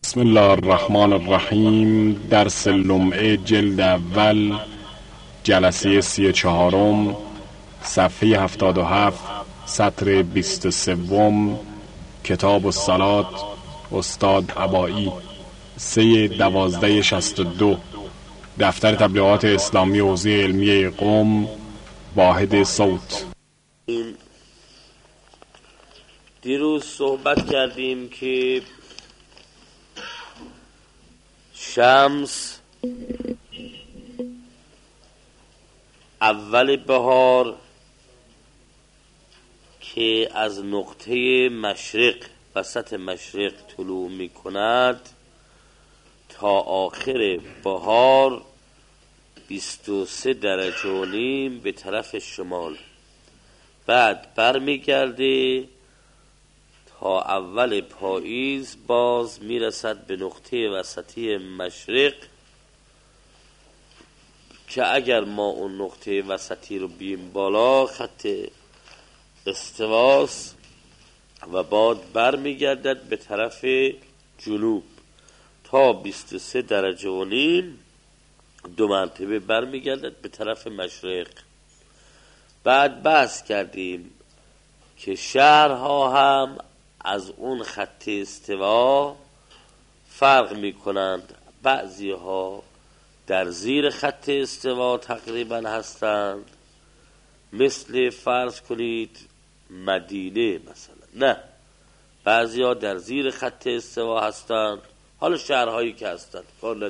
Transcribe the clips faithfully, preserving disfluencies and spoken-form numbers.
بسم الله الرحمن الرحیم. درس لمعه جلد اول جلسه سی چهارم، صفحه هفتاد و هفت، سطر بیست و سوم، کتاب الصلات، استاد عبایی، سه دوازده شست و دو، دفتر تبلیغات اسلامی حوزه علمیه قم، واحد صوت. دیروز صحبت کردیم که شمس اول بهار که از نقطه مشرق وسط مشرق طلوع می کند تا آخر بهار بیست و سه درجه و نیم به طرف شمال، بعد بر می گرده تا اول پاییز باز میرسد به نقطه وسطی مشرق که اگر ما اون نقطه وسطی رو بیم بالا خط استواست و بعد بر میگردد به طرف جنوب تا بیست و سه درجه و نیم دو مرتبه بر میگردد به طرف مشرق. بعد بحث کردیم که شهرها هم از اون خط استوا فرق می کنند، بعضی ها در زیر خط استوا تقریبا هستند، مثل فرض کنید مدینه مثلا، نه، بعضی ها در زیر خط استوا هستند. حالا شهرهایی که هستند کار نداریم،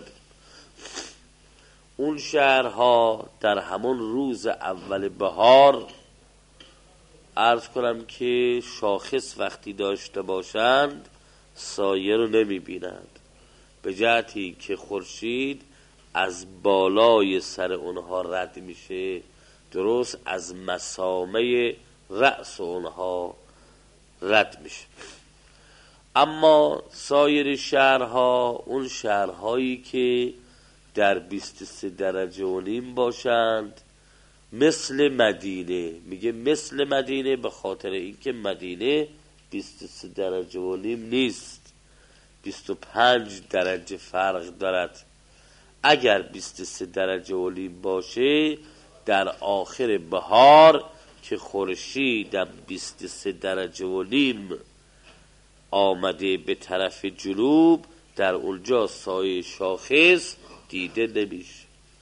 اون شهرها در همون روز اول بهار عرض کنم که شاخص وقتی داشته باشند سایه رو نمی بینند، به جهتی که خورشید از بالای سر اونها رد میشه، درست از مسامه رأس اونها رد میشه. اما سایر شهرها، اون شهرهایی که در بیست و سه درجه و نیم باشند، مثل مدینه، میگه مثل مدینه به خاطر اینکه مدینه بیست و سه درجه و نیم نیست، بیست و پنج درجه فرق دارد. اگر بیست و سه درجه و نیم باشه در آخر بهار که خورشید در بیست و سه درجه و نیم آمده به طرف جنوب، در اونجا سایه شاخص دیده نمیشه.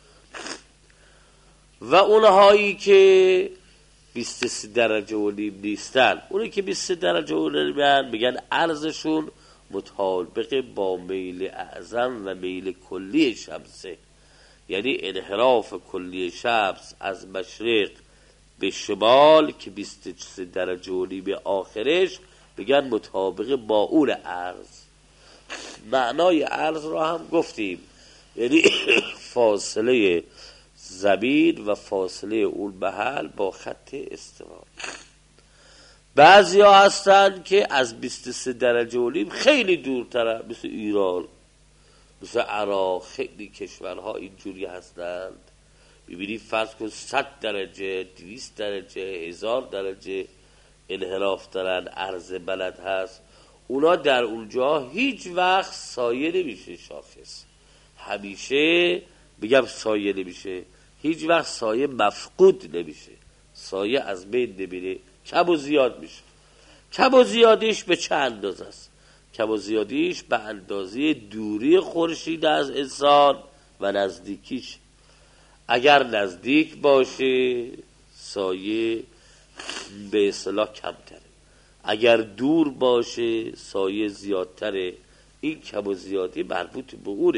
و اونهایی که بیست و سه درجه و نیم نیستن، اونی که بیست و سه درجه و نیم میگن عرضشون مطابق با میل اعظم و میل کلی شمسه، یعنی انحراف کلی شمس از مشرق به شمال که بیست و سه درجه و نیم آخرش، میگن مطابق با اون عرض. معنای عرض را هم گفتیم، یعنی فاصله زمین و فاصله اون محل با خط استوا. بعضی ها هستن که از بیست و سه درجه و نیم خیلی دورتره، مثل ایران، مثل عراق، خیلی کشورها اینجوری هستند. ببینید فرض کن صد درجه، دویست درجه، هزار درجه انحراف دارن، عرض بلد هست. اونا در اونجا هیچ وقت سایه نمیشه شاخص، همیشه بگم سایه نمیشه، هیچ وقت سایه مفقود نمیشه، سایه از بین نمیره، کم و زیاد میشه. کم و زیادیش به چه اندازه است؟ کم و زیادیش به اندازه دوری خورشید از انسان و نزدیکیش. اگر نزدیک باشه سایه به اصطلاح کمتره، اگر دور باشه سایه زیادتره. این کم و زیادی مربوط به اونه.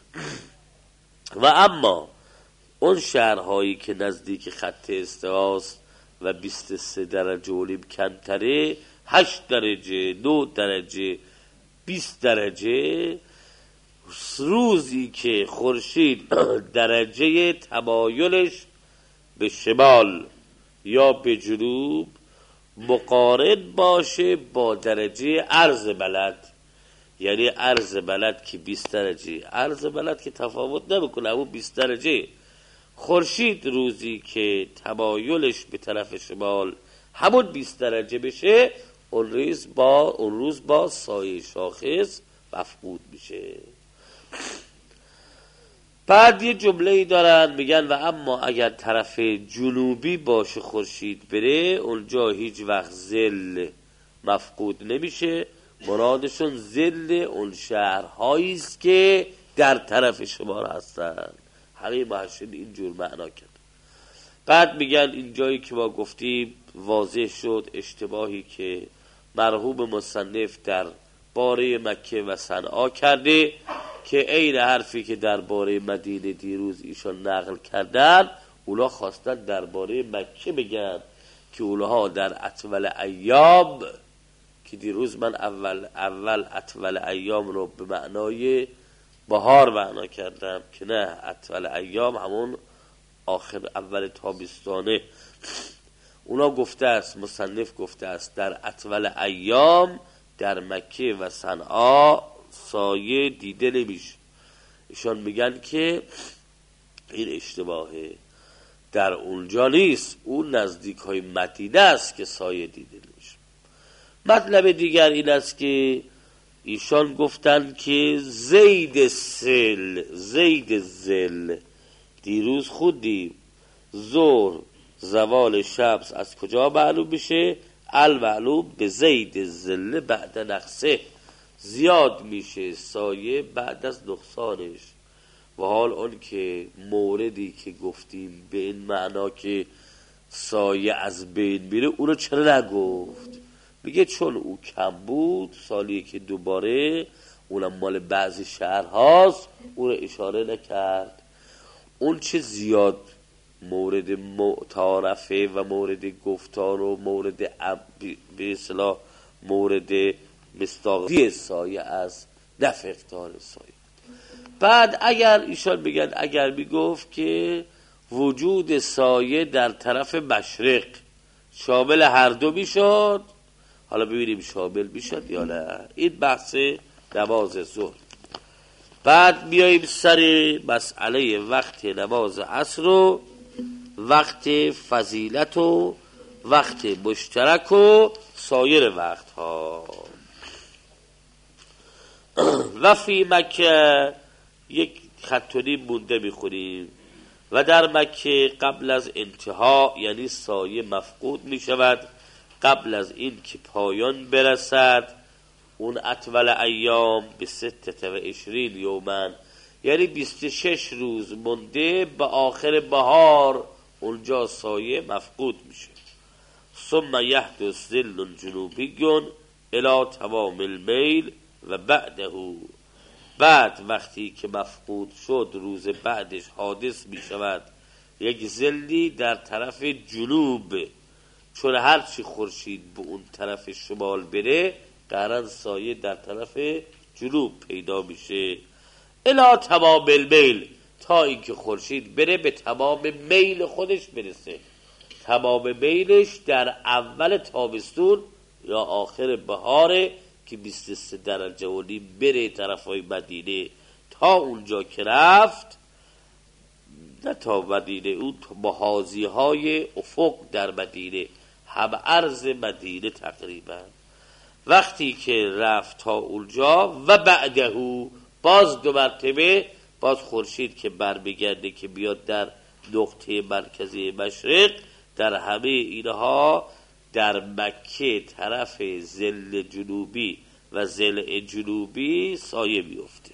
و اما اون شهرهایی که نزدیک خط استواست و بیست و سه درجه و نیم کمتره، هشت درجه، نه درجه، بیست درجه، روزی که خورشید درجه تمایلش به شمال یا به جنوب مقارن باشه با درجه عرض بلد، یعنی عرض بلد که بیست درجه، عرض بلد که تفاوت نمیکنه، اون بیست درجه، خورشید روزی که تمایلش به طرف شمال همون بیست درجه بشه، اون روز با اون روز با سایه شاخص مفقود میشه. بعد یه جمله ای دارن میگن و اما اگر طرف جنوبی باشه خورشید بره اونجا هیچ وقت ظل مفقود نمیشه. مرادشون ظل اون شهرهایی است که در طرف شمال هستن. همه محشد اینجور معنا کرد. بعد میگن این جایی که ما گفتیم واضح شد اشتباهی که مرحوم مصنف در باره مکه و صنعا کرده که عین حرفی که درباره مدینه دیروز ایشان نقل کردن اونا خواستن درباره مکه بگن که اونها در اطول ایام، که دیروز من اول اول اطول ایام رو به معنای بهار معنا کردم که نه، اطول ایام همون آخر اول تابستانه. اونا گفته است، مصنف گفته است در اطول ایام در مکه و صنعا سایه دیده نمیشه. ایشان میگن که این اشتباهه، در اونجا نیست، اون نزدیک های مدینه است که سایه دیده نمیشه. مطلب دیگر این است که ایشان گفتن که زید سل زید زل دیروز خودی ظهر زوال شمس از کجا معلوم میشه؟ المعلوم به زید زل بعد نقصه، زیاد میشه سایه بعد از نقصانش. و حال اون که موردی که گفتیم به این معنا که سایه از بین میره اونو چرا نگفت؟ میگه چون او کم بود سالی که دوباره اونم مال بعضی شهرهاست اونو اشاره نکرد. اون چه زیاد مورد معترفه و مورد گفتار و مورد به اصطلاح مورد مستاقی سایه از نفقدار سایه. بعد اگر ایشان بگن اگر میگفت که وجود سایه در طرف مشرق شامل هر دو میشد، حالا ببینیم شامل میشد یا نه، این بحث نماز ظهر. بعد بیاییم سر مسئله وقت نماز عصر و وقت فضیلت و وقت مشترک و سایر وقت ها. و فی مکه یک خط و نیم مونده میخونیم. و در مکه قبل از انتها یعنی سایه مفقود میشود قبل از این که پایان برسد اون اطول ایام به ستت و عشرین یومن، یعنی بیست و شش روز مونده به آخر بهار اونجا سایه مفقود میشه. ثم یحدث ظل جنوبی الی تمام المیل و بعده، بعد وقتی که مفقود شد روز بعدش حادث میشود یک ظلی در طرف جنوب، چون هرچی خورشید به اون طرف شمال بره قرن سایه در طرف جنوب پیدا میشه. الی تمام المیل، تا اینکه خورشید بره به تمام میل خودش برسه. تمام میلش در اول تابستون یا آخر بهاره که بیست و سه درجه و نیم بره طرفای مدینه. تا اونجا که رفت، نه تا مدینه، اون محاذی های افق در مدینه، هم عرض مدینه تقریبا. وقتی که رفت تا اونجا و بعدهو، باز دو مرتبه باز خورشید که برمیگرده که بیاد در نقطه مرکزی مشرق، در همه اینها در مکه طرف ظل جنوبی و ظل جنوبی سایه بیفته.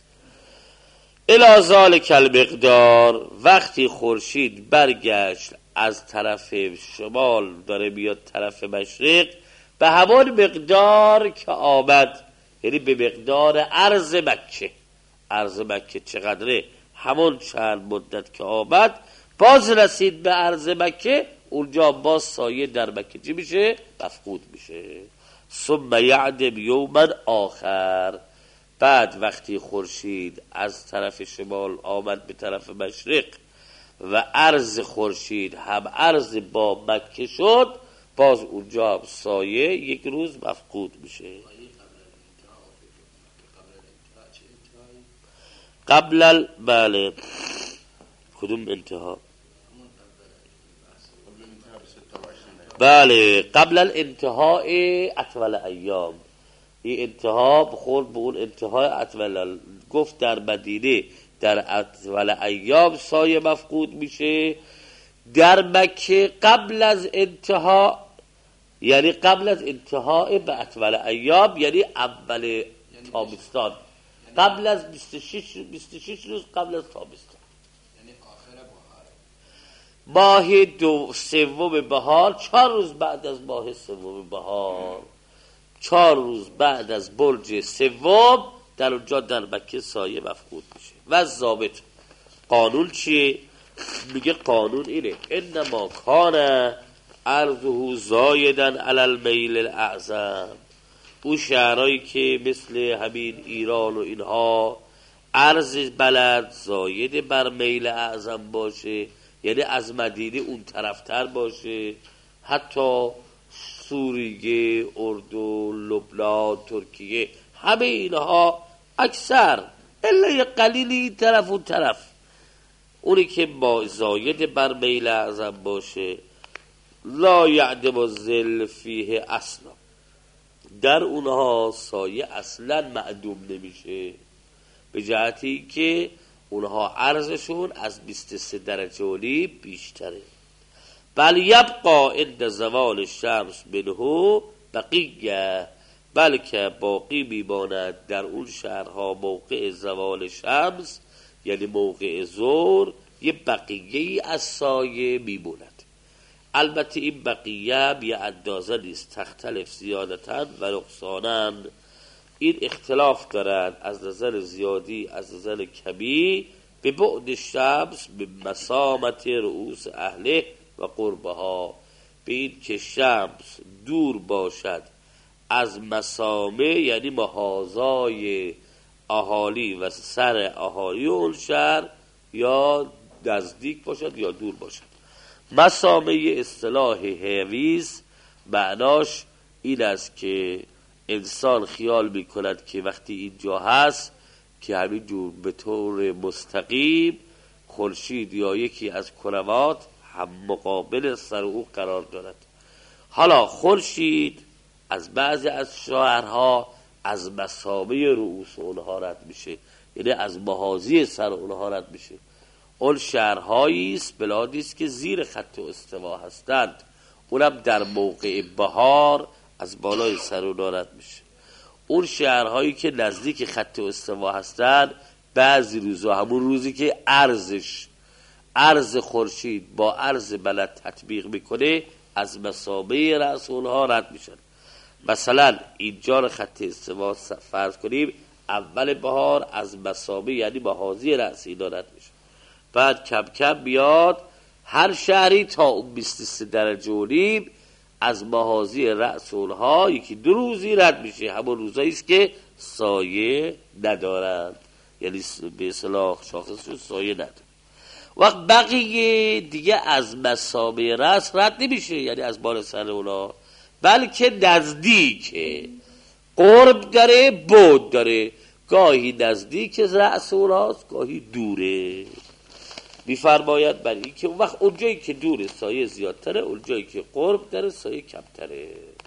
الی ذالک المقدار، وقتی خورشید برگشت از طرف شمال داره بیاد طرف مشرق به همان مقدار که آمد، یعنی به مقدار عرض مکه. عرض مکه چقدره؟ همون چند مدت که آمد باز رسید به عرض مکه، اونجا باز سایه در مکه چی میشه؟ مفقود میشه. ثم یعدم یوما آخر، بعد وقتی خورشید از طرف شمال آمد به طرف مشرق و عرض خورشید هم عرض با مکه شد، باز اونجا هم سایه یک روز مفقود میشه. قبل ال... بله کدوم انتها؟ بله قبل الانتهاء اطول ایام، این انتها خورد به اون انتهای اطول. گفت در مدینه در اطول ایام سایه مفقود میشه، در مکه قبل از انتها، یعنی قبل از انتهای به اطول ایام، یعنی اول تابستان، قبل از بیست و شش روز قبل از تابستان، یعنی آخر بهار، ماه دو سوم بهار، چهار روز بعد از ماه سوم بهار، چهار روز بعد از برج سوم در اونجا در مکه سایه مفقود میشه. و ضابط قانون چیه؟ میگه قانون اینه: انما کان عرضه زایدا علی المیل الاعظم. اون شهرهایی که مثل همین ایران و اینها عرض بلد زاید بر میل اعظم باشه، یعنی از مدینه اون طرفتر باشه، حتی سوریه، اردن، لبنان، ترکیه، همه اینها اکثر الا یه قلیلی این طرف اون طرف، اونی که با زاید بر میل اعظم باشه، لا یعدم الظل فیه اصلا، در اونها سایه اصلا معدوم نمیشه، به جهتی که اونها عرضشون از بیست و سه درجه و نیم بیشتره. بل یبقا عند زوال الشمس منه بقیه، بلکه باقی میماند در اون شهرها موقع زوال شمس، یعنی موقع ظهر، یه بقیه از سایه میموند. البته این بقیه بی اندازه نیست، تختلف زیادتاً و نقصاناً، این اختلاف دارند از نظر زیادی از نظر کمی، به بعد شمس به مسامت رؤوس اهله و قربها، به این که شمس دور باشد از مسامه، یعنی محاذای اهالی و سر اهالی اون شهر، یا نزدیک باشد یا دور باشد. مسامه اصطلاح حویز معناش این است که انسان خیال میکند که وقتی اینجا هست که همین جور به طور مستقیم خورشید یا یکی از کروات هم مقابل سر او قرار دارد. حالا خورشید از بعضی از شهرها از مسامه رؤوس اونها رد میشه، یعنی از محاذی سر اونها رد میشه. اون شهرهایی است، بلادی است که زیر خط استوا هستند، اونم در موقع بهار از بالای سر اونها رد میشه. اون شهرهایی که نزدیک خط استوا هستند، بعضی روزا، همون روزی که عرضش عرض خورشید با عرض بلد تطبیق میکنه، از مسامه رأس اونها رد میشن. مثلا اینجا خط استوا فرض کنیم اول بهار از مسامه، یعنی محاذی رأس اینا رد میشه. بعد کم کم بیاد هر شهری تا اون بیست و سه درجه و نیم از محاذی رأس اونها یکی دو روزی رد میشه، همون روزایی است که سایه ندارند، یعنی به اصطلاح شاخصشون سایه ندارند. وقت بقیه دیگه از مسامه رأس رد نمیشه، یعنی از بالا سر اونها، بلکه نزدیکه، قرب داره، بعد داره، گاهی نزدیک رأس اونهاست، گاهی دوره. میفرماید برای این که اون وقت اونجایی که دوره سایه زیادتره، اونجایی که قرب داره سایه کمتره.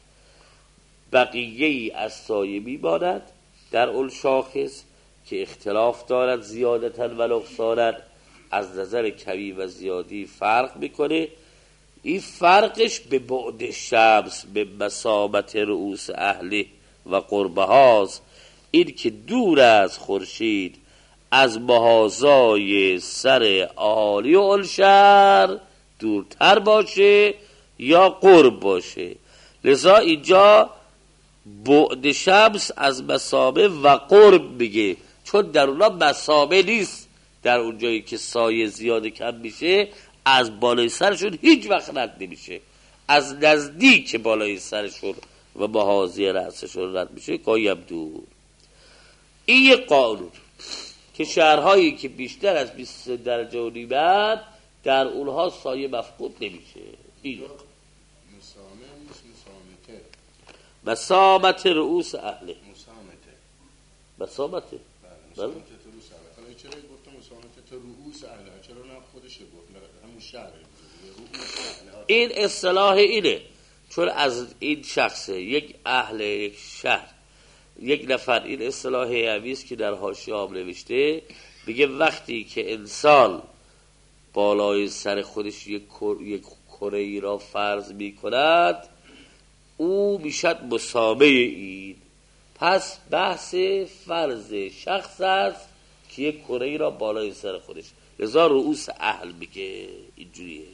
بقیه ای از سایه میماند در اون شاخص که اختلاف دارد زیادتاً و نقصاناً، از نظر کمی و زیادی فرق میکنه. این فرقش به بعد شمس به مسامت رؤوس اهله و قربه هاست، این که دور از خورشید از محاذای سر اهالی اون شهر دورتر باشه یا قرب باشه. لذا اینجا بعد شمس از مسامه و قرب میگه، چون در اونا مسامه نیست، در اونجایی که سایه زیاد کم میشه از بالای سرشون هیچ وقت رد نمیشه، از نزدیک بالای سرشون و محاذی رأسشون رد میشه، گاهی هم دور. این یه قانون که شهرهایی که بیشتر از بیست و سه درجه و نیم در اونها سایه مفقود نمیشه. این مسامه نیست، مسامته، مسامت رؤوس اهله، مسامته، مسامته بله، مسامته تو رؤوس اهله. حالا چرا گفتم مسامته تو رؤوس اهله؟ چرا نه خودش گفت همون شهر رؤوس اهله؟ این اصطلاح اینه، چون از این شخص یک اهل یک شهر یک نفر، این اصطلاح حیوی است که در حاشیه هم نوشته، میگه وقتی که انسان بالای سر خودش یک کره ای را فرض می کند او میشد مسامه این. پس بحث فرض شخص است که یک کره ای را بالای سر خودش، لذا رؤوس اهل میگه اینجوریه.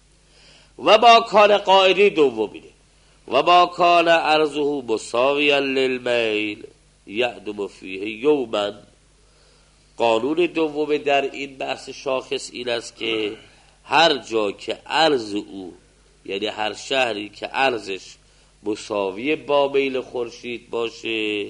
و با کان قاعده دومینه و با کان عرضه مساویا للمیل یعدم فیه یوما. قانون دوم در این بحث شاخص این است که هر جا که عرض او، یعنی هر شهری که عرضش مساوی با میل خورشید باشه،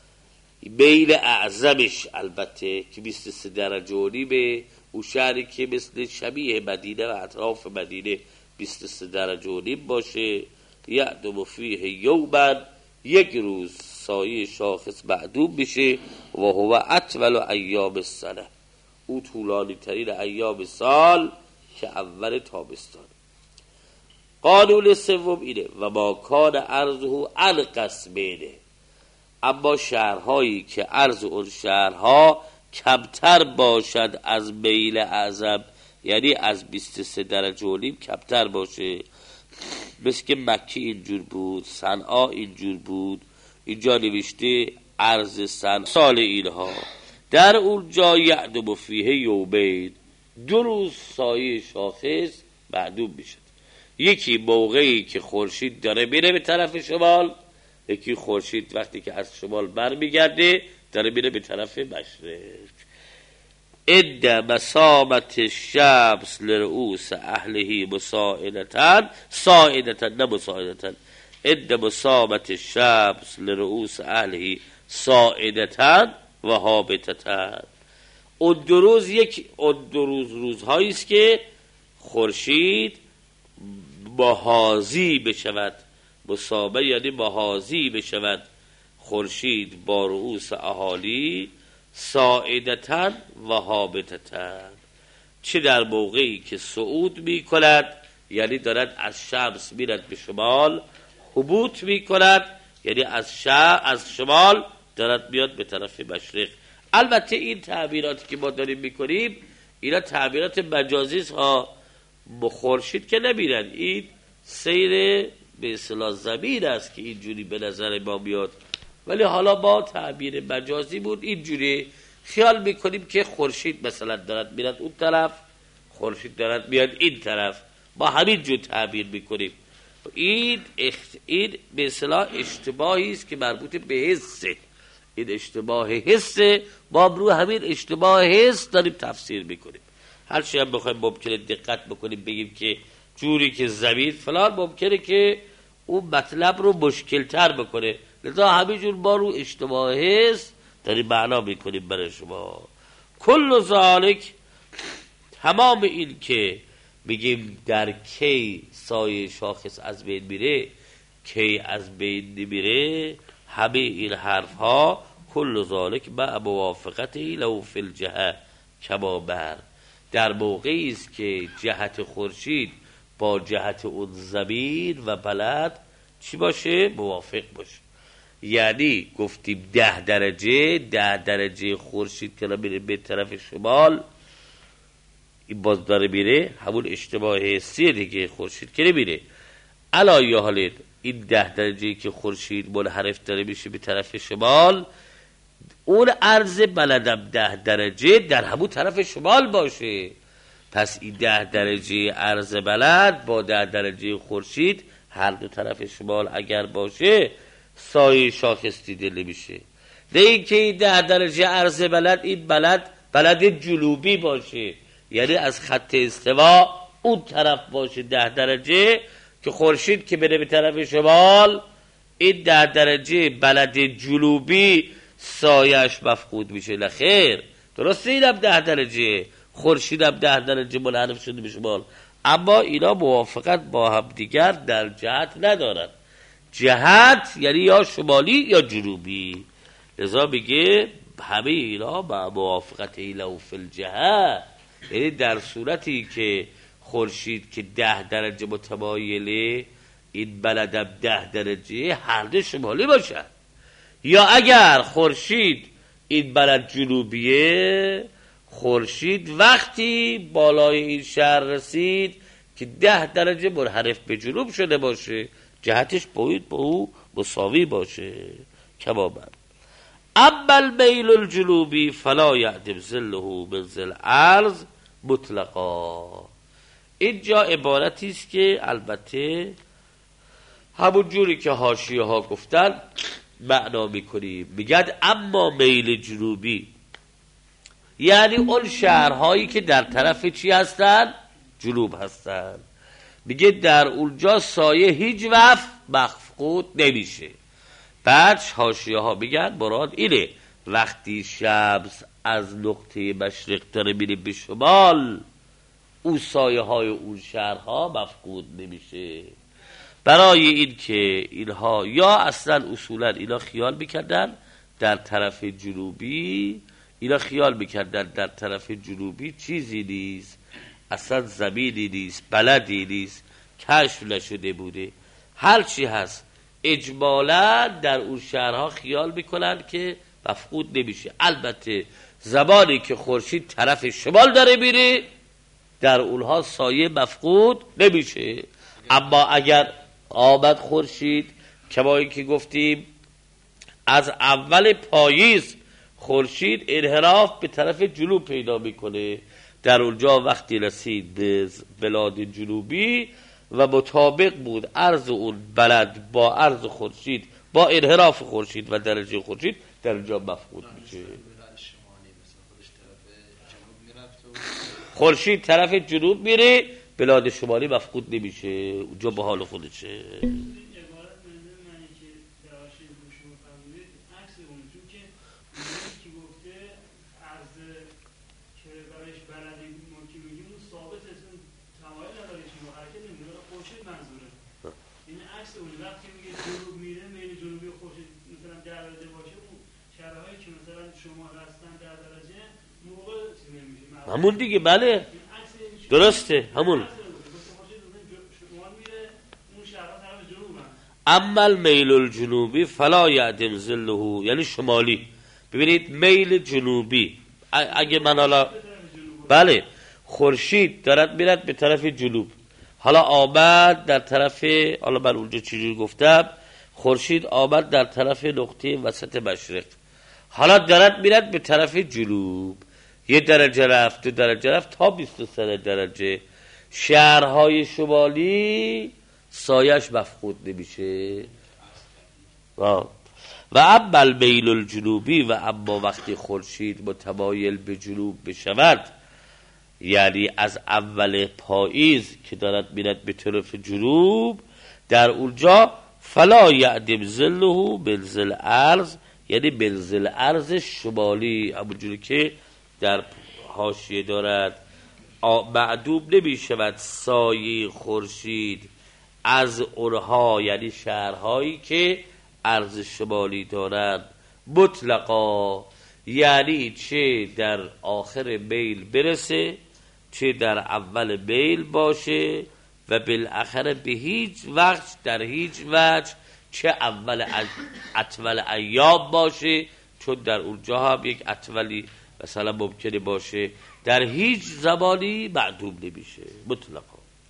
میل اعظمش البته که بیست و سه درجه و نیمه، او شهری که مثل شبیه مدینه و اطراف مدینه بیست و سه درجه و نیم باشه، یعدم فیه یوما، یک روز سایه شاخص معدوم میشه. و هو اطول ایام السنه، او طولانی ترین ایام سال که اول تابستان. قانون سوم اینه و ما کان عرضه عن قسمینه، اما شهرهایی که عرض اون شهرها کمتر باشد از میل اعظم، یعنی از بیست و سه درجه و نیم کمتر باشه، مثل که مکی اینجور بود، صنعا اینجور بود، اینجا نوشته عرض صنعا سال اینها، در اونجا یعدم فیه یومین، دو روز سایه شاخص معدوم میشد. یکی موقعی که خورشید داره میره به طرف شمال، یکی خورشید وقتی که از شمال برمیگرده داره میره به طرف مشرق. اد مسامت الشمس لرؤوس اهله مساعدتن ساعدتن نه مساعدتن اد مسامت الشمس لرؤوس اهله ساعدتن و هابطتن. اون دو روز یک اون دو روز روزهایی است که خورشید محاذی بشود، مسامه یعنی محاذی بشود خورشید با رؤوس اهالی، ساعدتن و هابطتن، چه در موقعی که صعود می کند، یعنی دارد از شمس میرد به شمال، هبوط می کند یعنی از شمال از شمال دارد میاد به طرف مشرق. البته این تعبیراتی که ما داریم میکنیم اینا تعبیرات مجازی است ها، خورشید که نمیرن، این سیر به اصطلاح زمین است که اینجوری به نظر ما میاد، ولی حالا با تعبیر مجازی بود اینجوری خیال میکنیم که خورشید مثلا دارد میرد اون طرف، خورشید دارد میاد این طرف، با همین جو تعبیر میکنیم. این اخت... این به اصطلاح اشتباهی است که مربوط به حسه، این اشتباه حسه، ما رو همین اشتباه حس داریم تفسیر میکنیم. هر چی هم بخوایم ممکنه دقت بکنیم بگیم که جوری که زمین فلان، ممکنه که اون مطلب رو مشکل تر بکنه، لذا همینجور ما رو اشتباه حس داریم معنا میکنیم برای شما. کل ذالک، تمام این که میگیم در کی سایه شاخص از بین میره کی از بین نمیره، همه این حرف ها کل ذالک با موافقته لو فی الجهه کما بر، در موقعی است که جهت خورشید با جهت اون زمین و بلد چی باشه؟ موافق باشه. یعنی گفتیم ده درجه ده درجه خورشید که میره به طرف شمال، این باز داره میره همون اشتباه حسیه دیگه، خورشید که نمیره. علایه حالت این ده درجه که خورشید منحرف داره میشه به طرف شمال، اون عرض بلدم ده درجه در همون طرف شمال باشه، پس این ده درجه عرض بلد با ده درجه خورشید هر دو طرف شمال اگر باشه سایه شاخص دیده نمیشه. نه اینکه این ده درجه عرض بلد این بلد بلد جنوبی باشه، یعنی از خط استوا اون طرف باشه ده درجه که خورشید که بره به طرف شمال این ده درجه بلد جنوبی سایش مفقود میشه. نخیر، درسته اینم ده درجه خورشیدم ده درجه منحرف شده به شمال، اما اینا موافقت با هم دیگر در جهت ندارن. جهت یعنی یا شمالی یا جنوبی، لذا میگه همه اینا با موافقت لو فی الجهه، یعنی در صورتی که خورشید که ده درجه متمایله این بلدم ده درجه هر دو شمالی باشن، یا اگر خورشید این بلد جنوبیه، خورشید وقتی بالای این شهر رسید که ده درجه منحرف به جنوب شده باشه، جهتش باید با او مساوی باشه. کمابر اما المیل الجنوبی فلا یعدم ظله من ظل الارض مطلقا. اینجا عبارتی است که البته همون جوری که حاشیه ها گفتن معنا میکنیم. میگن اما میل جنوبی یعنی اون شهرهایی که در طرف چی هستن؟ جنوب هستن. میگه در اونجا سایه هیچ وقت مفقود نمیشه. بعد حاشیه ها میگن مراد اینه وقتی شمس از نقطه مشرق داره میره به شمال، اون سایه های اون شهرها مفقود نمیشه. برای این که اینها یا اصلا اصولا اینا خیال میکردن در طرف جنوبی، اینا خیال میکردن در طرف جنوبی چیزی نیست، اصلا زمینی نیست، بلدی نیست، کشف نشده بوده. هر چی هست اجمالا در اون شهرها خیال میکنن که مفقود نمیشه. البته زمانی که خورشید طرف شمال داره میره در اونها سایه مفقود نمیشه. اما اگر آمد خورشید که ما این که گفتیم از اول پاییز خورشید انحراف به طرف جنوب پیدا میکنه، در اونجا وقتی رسید به بلاد جنوبی و مطابق بود عرض اون بلد با عرض خورشید با انحراف خورشید و درجه خورشید در اونجا مفقود میشه. خورشید طرف جنوب میره، بلاد شمالی مفقود نمیشه، اونجا به حال خودشه. همون دیگه، بله درسته همون. اما المیل الجنوبی فلا یعدم ظله، یعنی شمالی. ببینید میل جنوبی اگه من حالا بله خورشید دارد میرد به طرف جنوب، حالا آمد در طرف، حالا من اونجا چجوری گفتم، خورشید آمد در طرف نقطه وسط مشرق، حالا دارد میرد به طرف جنوب، یه درجه رفت، دو درجه رفت تا بیست و سه درجه، شهرهای شمالی سایش مفقود نمیشه. و اما المیل الجنوبی، و اما وقتی خورشید متمایل به جنوب بشود، یعنی از اول پاییز که دارد میرد به طرف جنوب، در اونجا فلا یعدم ظله من ظل الارض، یعنی من ظل الارض شمالی، همونجوری که در حاشیه دارد، معدوم نمی شود سایه خورشید از اونها، یعنی شهرهایی که عرض شمالی دارند، مطلقا، یعنی چه در آخر میل برسه چه در اول میل باشه، و بالاخره به هیچ وقت در هیچ وجه چه اول اطول ایام باشه، چون در اونجا هم یک اطولی مثلا ممکنه باشه، در هیچ زمانی معدوم نمیشه مطلقا.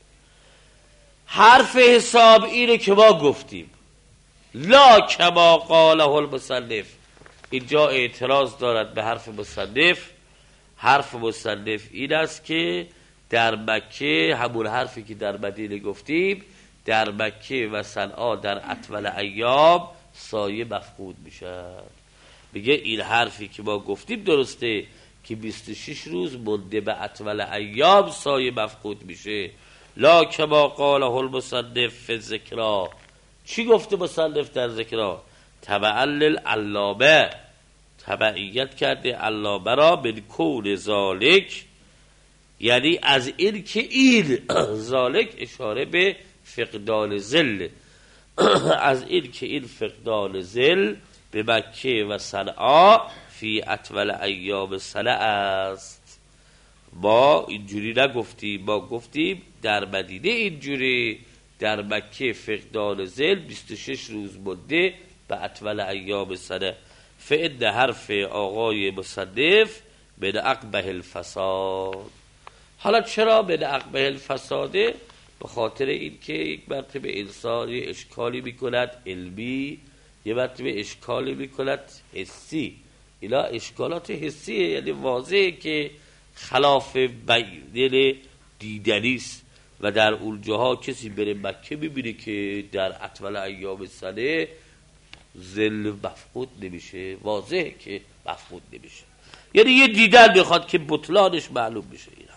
حرف حساب اینه که ما گفتیم لا کما قاله المصنف. اینجا اعتراض دارد به حرف مصنف. حرف مصنف این است که در مکه همون حرفی که در مدینه گفتیم، در مکه و صنعا در اطول ایام سایه مفقود میشه. میگه این حرفی که ما گفتیم درسته که بیست و شش روز مونده به اطول ایام سایه مفقود میشه. لا کما قاله المصنف فی الذکری. چی گفته مصنف در ذکری؟ تبعا للعلامه، تبعیت کرده علامه را به کون ذالک، یعنی از این که این ذالک اشاره به فقدان ظل، از این که این فقدان ظل به مکه و صنعا فی اطول ایام سنه است. ما اینجوری نگفتیم، ما گفتیم در مدینه اینجوری، در مکه فقدان ظل بیست و شش روز مونده به اطول ایام سنه. فعل حرف آقای مصنف من اقبح الفساد. حالا چرا من اقبح الفساده؟ به خاطر این که یک مرتبه انسان یه اشکالی میکند علمی، یه مرتبه اشکالی میکند حسی. اینا اشکالات حسیه، یعنی واضحه که خلاف بیان دیدنی است و در اونجاها کسی بره مکه میبینه که در اطول ایام سنه ظل مفقود نمیشه، واضحه که مفقود نمیشه، یعنی یه دیدن میخواد که بطلانش معلوم میشه. اینا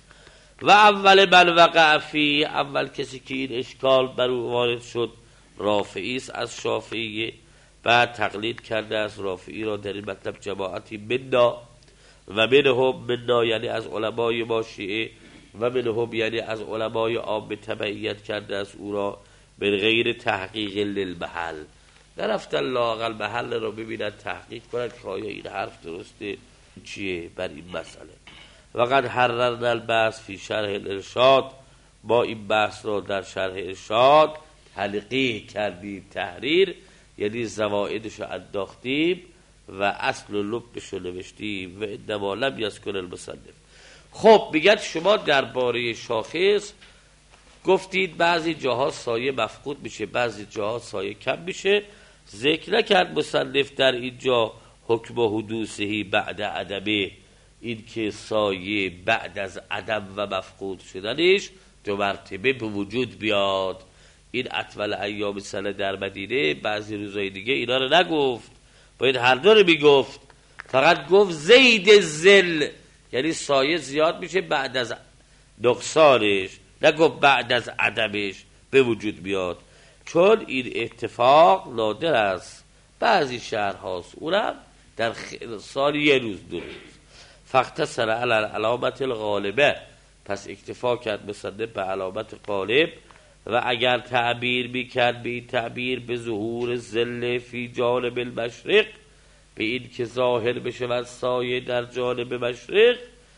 و اول من وقع فی، اول کسی که این اشکال بر او وارد شد رافعی است از شافعیه، بعد تقلید کرده از رافعی را در این مطلب جماعتی منا و منهم منا یعنی از علمای ما شیعه و منهم یعنی از علمای عام تبعیت کرده از او را من غیر تحقیق للمحل، نرفتن لااقل محل را ببینن تحقیق کنن که آیا این حرف درسته چیه بر این مسئله. وقد حررنا البحث فی شرح الارشاد، ما این بحث را در شرح ارشاد تلقیح کردیم، تحریر یعنی زوائدش رو انداختیم و اصل و لبش رو نوشتیم و انما لم یذکر المصنف. خب میگن شما درباره شاخص گفتید بعضی جاها سایه مفقود میشه، بعضی جاها سایه کم میشه. ذکر نکرد مصنف در اینجا حکم حدوثهی بعد عدمه، این که سایه بعد از عدم و مفقود شدنش دو مرتبه به وجود بیاد. این اطول ایام سنه در مدینه بعضی روزهای دیگه اینا رو نگفت، باید هر دو رو میگفت. فقط گفت زید زل یعنی سایه زیاد میشه بعد از نقصانش، نگفت بعد از عدمش به وجود بیاد، چون این اتفاق نادر است. بعضی شهرهاست اونم در سال یه روز دو روز. فاختصر علی علامت الغالبه، پس اکتفا کرد مصنف به علامت غالب. و اگر تعبیر میکرد به این تعبیر به ظهور ظل فی جانب المشرق، به این که ظاهر بشه سایه در جانب مشرق،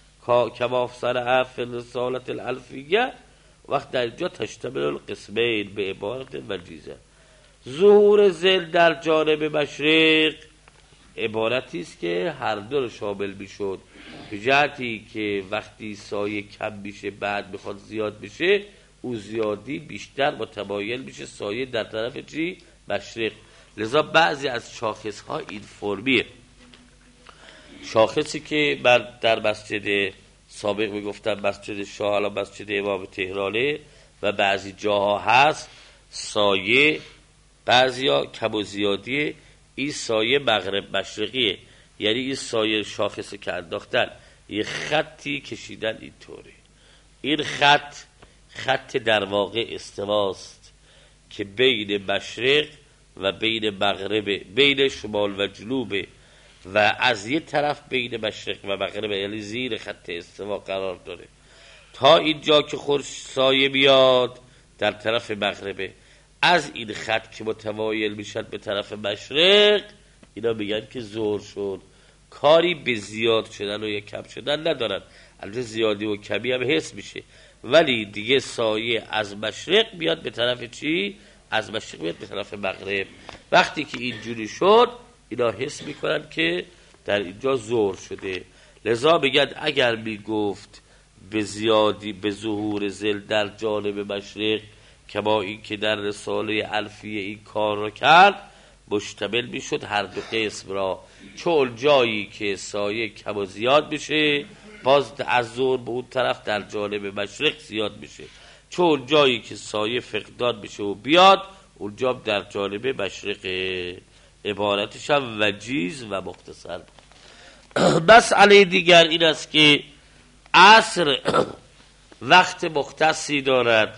کما صنع فی رسالت الالفیه، وقت در اینجا تشتمل القسمین به عبارت وجیزه. ظهور ظل در جانب مشرق عبارتی است که هر دو رو شامل میشد، به جهتی که وقتی سایه کم میشه بعد میخواد زیاد بشه، او زیادی بیشتر متمایل میشه سایه در طرف چی؟ مشرق. لذا بعضی از شاخص ها این فرمیه. شاخصی که من در مسجد سابق میگفتم مسجد شاه، حالا مسجد امام تهرانه و بعضی جاها هست، سایه بعضی ها کم و زیادیه. این سایه مغرب مشرقیه، یعنی این سایه شاخصی که انداختن یه خطی کشیدن اینطوره. این خط خط در واقع استواست که بین مشرق و بین مغرب، بین شمال و جنوب، و از یه طرف بین مشرق و مغرب، یعنی زیر خط استوا قرار داره. تا اینجا که خورش سایه بیاد در طرف مغربه، از این خط که متمایل میشن به طرف مشرق، اینا میگن که ظهر شد. کاری به زیاد شدن و یا کم شدن ندارن، البته زیادی و کمی هم حس میشه، ولی دیگه سایه از مشرق بیاد به طرف چی؟ از مشرق بیاد به طرف مغرب. وقتی که اینجوری شد اینا حس میکنن که در اینجا ظهر شده. لذا میگن اگر میگفت به زیادی به ظهور ظل در جانب مشرق، که با این که در رساله الفیه این کار رو کرد، مشتمل میشد هر دو قسم را. چون جایی که سایه کم و زیاد میشه، باز از ظهر به اون طرف در جانب مشرق زیاد میشه. چون جایی که سایه فقدان میشه و بیاد، اونجا در جانب مشرق. عبارتش هم وجیز و مختصر. مسئله دیگر این است که عصر وقت مختصی دارد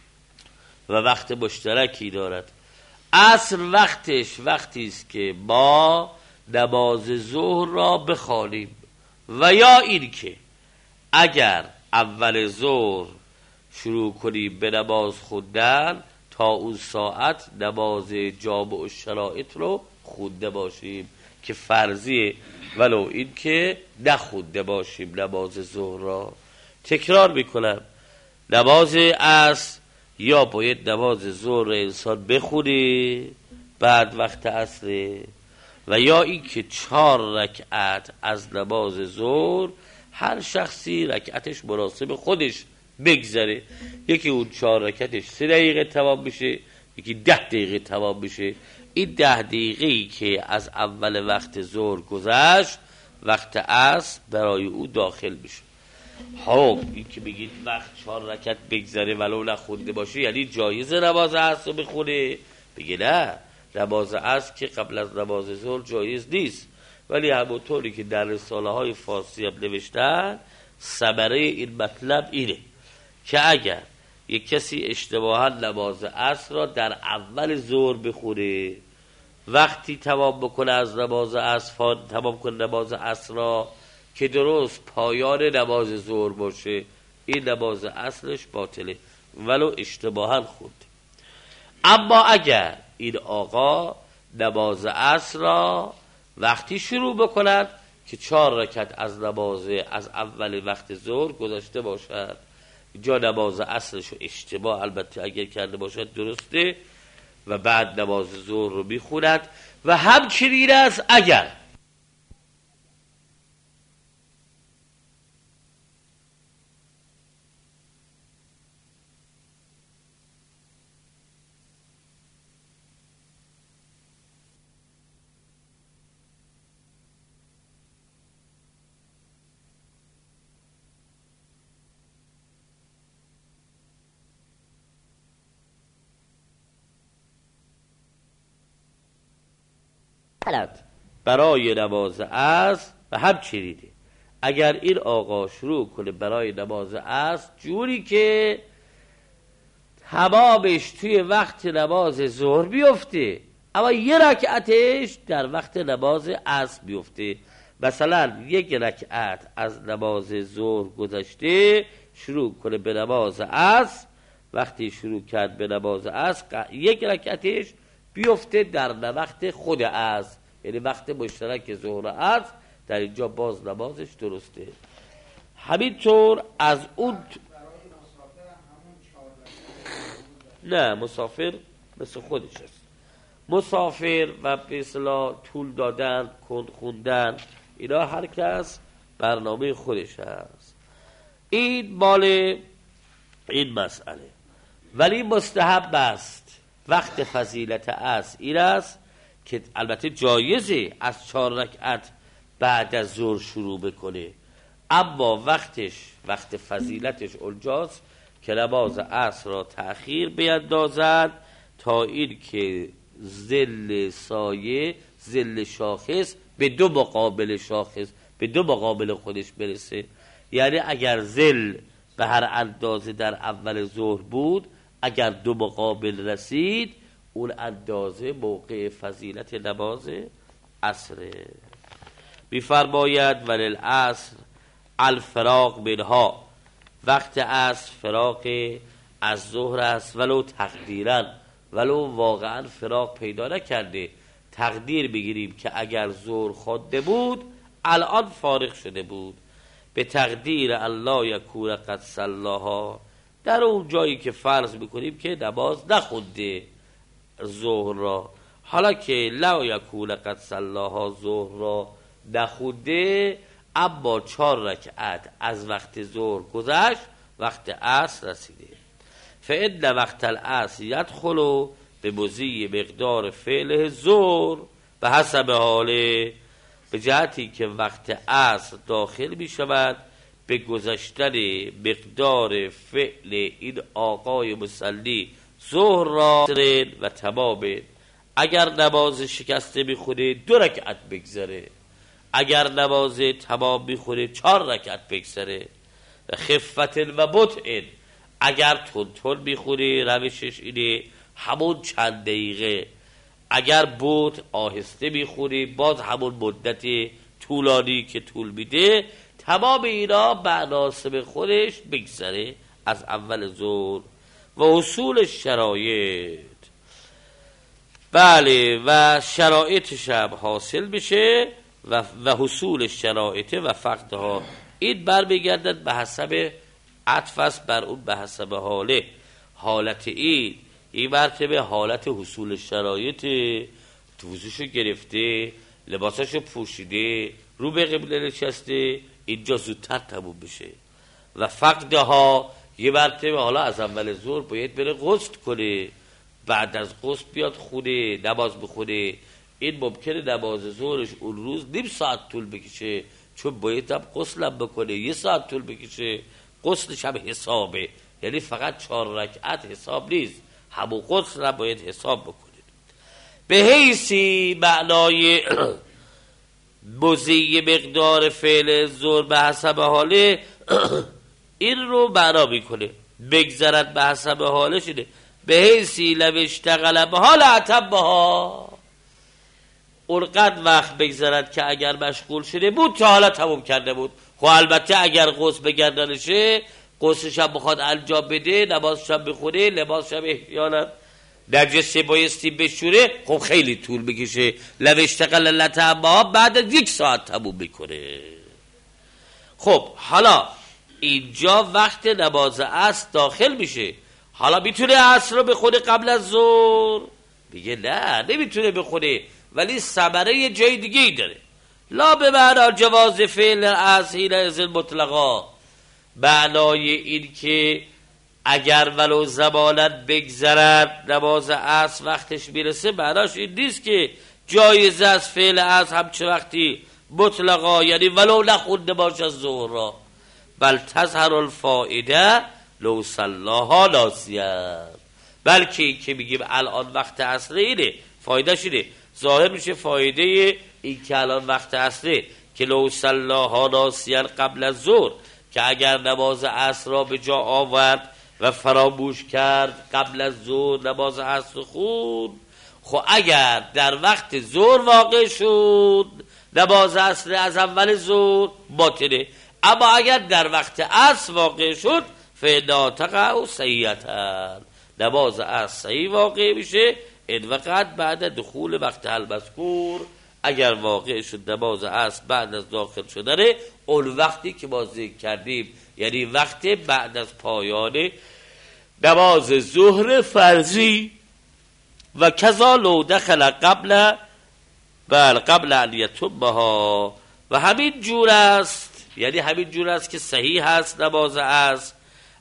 و وقت مشترکی دارد. عصر وقتش وقتی است که ما نماز ظهر را بخوانیم، و یا این که اگر اول ظهر شروع کنیم به نماز خوندن، تا اون ساعت نماز جامع و شرائط رو خونده باشیم که فرضیه، ولو این که نخونده باشیم نماز ظهر را. تکرار میکنم، نماز عصر یا باید نماز ظهر انسان بخونه بعد وقت عصره، و یا این که چهار رکعت از نماز ظهر هر شخصی رکعتش مناسب خودش بگذره. یکی اون چهار رکعتش سه دقیقه تمام بشه، یکی ده دقیقه تمام بشه. این ده دقیقه‌ای که از اول وقت ظهر گذشت وقت عصر برای او داخل میشه. خب این که بگید وقت چهار رکعت بگذره ولو نخونده باشه یعنی جایز نماز عصر رو بخونه؟ بگه نه، نماز عصر که قبل از نماز ظهر جایز نیست. ولی همونطوری که در رساله های فارسی هم نوشتن، ثمره این مطلب اینه که اگر یک کسی اشتباها نماز عصر را در اول ظهر بخونه، وقتی تمام بکنه از نماز عصر تمام کنه نماز عصر را که درست پایان نماز ظهر باشه، این نماز عصرش باطله ولو اشتباها خونده. اما اگر این آقا نماز عصر را وقتی شروع بکند که چهار رکعت از نماز از اول وقت ظهر گذشته باشد، جا نماز عصرش رو اشتباه البته اگر کرده باشد درسته، و بعد نماز ظهر رو میخوند. و همچنین است اگر برای نماز عصر و همچنینه اگر این آقا شروع کنه برای نماز عصر جوری که تمامش توی وقت نماز ظهر بیفته اما یه رکعتش در وقت نماز عصر بیفته، مثلا یک رکعت از نماز ظهر گذشته شروع کنه به نماز عصر، وقتی شروع کرد به نماز عصر یک رکعتش بیفته در وقت خود عصر، یعنی وقت مشترک ظهر عصر، در اینجا باز نمازش درسته. همینطور از اون نه مسافر مثل خودش است، مسافر و به اصطلاح طول دادن کند خوندن اینا هر کس برنامه خودش هست. این مال این مسئله. ولی مستحب است وقت فضیلت عصر این است که البته جایزه از چهار رکعت بعد از ظهر شروع بکنه، اما وقتش وقت فضیلتش اونجاست که نماز عصر را تأخیر بیندازد تا این که ظل سایه ظل شاخص به دو مقابل شاخص به دو مقابل خودش برسه. یعنی اگر ظل به هر اندازه در اول ظهر بود، اگر دو مقابل رسید اون اندازه موقع فضیلت نماز عصره. می‌فرماید وللعصر الفراق منها، وقت عصر فراق از ظهر است ولو تقدیرا، ولو واقعا فراق پیدا نکرده، تقدیر بگیریم که اگر ظهر خونده بود الان فارغ شده بود، به تقدیر الله یکون قد صلاها، در اون جایی که فرض میکنیم که نماز نخونده ظهر را، حالا که لا یکون قد صلاها ظهر را نخونده اما چهار رکعت از وقت ظهر گذشت وقت عصر رسیده، فإن وقت العصر یدخل به مضی مقدار فعله ظهر به حسب حاله، به جهتی که وقت عصر داخل می شود به گذشتن مقدار فعل این آقای مصلی ظهر را و تمام. اگر نماز شکسته میخونه دو رکعت بگذره، اگر نماز تمام میخونه چهار رکعت بگذره. خفت و بطء، اگر تون تون میخونه روشش اینه همون چند دقیقه، اگر بطء آهسته میخونه باز همون مدت طولانی که طول میده، تمام اینا به عناصب خودش بگذره از اول ظهر. و حصول شرایط، بله و شرایطش هم حاصل بشه و, و حصول شرایط و فقدها، این بر بگردد به حسب عطف است بر اون به حسب حاله، حالت این این مرتبه حالت حصول شرایط وضوشو گرفته، لباساشو پوشیده، رو به قبله نشسته، اینجا زودتر تموم بشه. و فقدها یه مرتبه حالا از اول ظهر باید بره غسل کنه، بعد از غسل بیاد خونه نماز بخونه. این ممکنه نماز ظهرش اون روز نیم ساعت طول بکشه، چون باید هم غسلم بکنه، یه ساعت طول بکشه. غسلش هم حسابه، یعنی فقط چهار رکعت حساب نیست، همون غسل هم باید حساب بکنه. به حیثی معنای مضی مقدار فعل ظهر به حسب حاله این رو معنا میکنه، بگذرد به حسب حالش اینه. به حیثی لو اشتغل بها لعتبها، اونقدر وقت بگذرد که اگر مشغول شده بود تا حالا تموم کرده بود. خب البته اگر غسل بگردنشه، غسلش هم بخواد انجام بده، نمازش هم بخونه، لباسش هم احیانا نجسه بایستی بشوره، خب خیلی طول بکشه. لو اشتغل لعتبها بعد از یک ساعت تموم میکنه. خب حالا اینجا وقت نماز عصر داخل میشه، حالا میتونه عصر رو بخونه قبل از ظهر؟ میگه نه، نمیتونه بخونه، ولی ثمره یه جای دیگه ای داره. لا به معنی جواز فعل عصر حین اذن مطلقا، معنای این که اگر ولو زمانت بگذرد نماز عصر وقتش میرسه، معناش این نیست که جایزه از فعل عصر همچه وقتی مطلقا، یعنی ولو نخونده باش از ظهر را، بل تظهر الفائده لو صلاها ناسیا، بلکه این که میگیم الان وقت عصر اینه، فایدهش اینه، ظاهر میشه فایده این که الان وقت عصره که لو صلاها ناسیا قبل از ظهر، که اگر نماز عصر را به جا آورد و فراموش کرد قبل از ظهر نماز عصر خون، خب اگر در وقت ظهر واقع شد نماز عصر از اول ظهر باطله، اما اگر در وقت عصر واقع شد فإنها تقع صحیحاً، نماز عصر صحیح واقع میشه این وقت بعد دخول وقت المذکور. اگر واقع شد نماز عصر بعد از داخل شدن اون وقتی که ما ذکر کردیم، یعنی وقت بعد از پایان نماز ظهر فرضی. و کذا لو دخل قبل بل قبل ان یتمها، و همین جور است، یعنی همین جور است که صحیح هست نماز عصر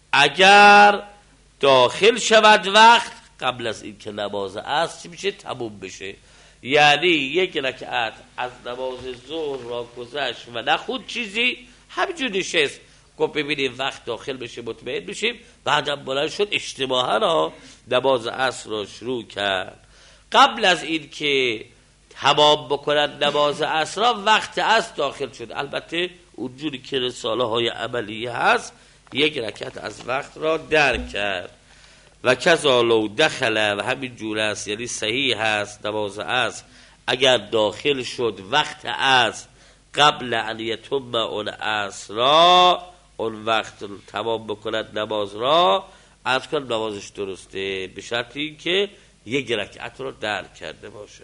اگر داخل شود وقت قبل از این که نماز عصر چی میشه تموم بشه. یعنی یک رکعت از نماز ظهر را گذشت و نخوند چیزی، همینجور نشست، گفت ببینیم وقت داخل بشه مطمئن بشیم، بعدم بلند شد اجتماعاً نماز عصر را شروع کرد. قبل از این که تمام بکنند نماز عصر را وقت عصر داخل شد، البته اونجوری که رساله های عملی هست یک رکعت از وقت را درک کرد. و کذا لو دخل، و همین جور است، یعنی صحیح هست نماز عصر اگر داخل شد وقت عصر قبل ان یتم اون عصر را، اون وقت تمام بکند نماز را، از کن نمازش درسته، به شرطی که یک رکعت را درک کرده باشه.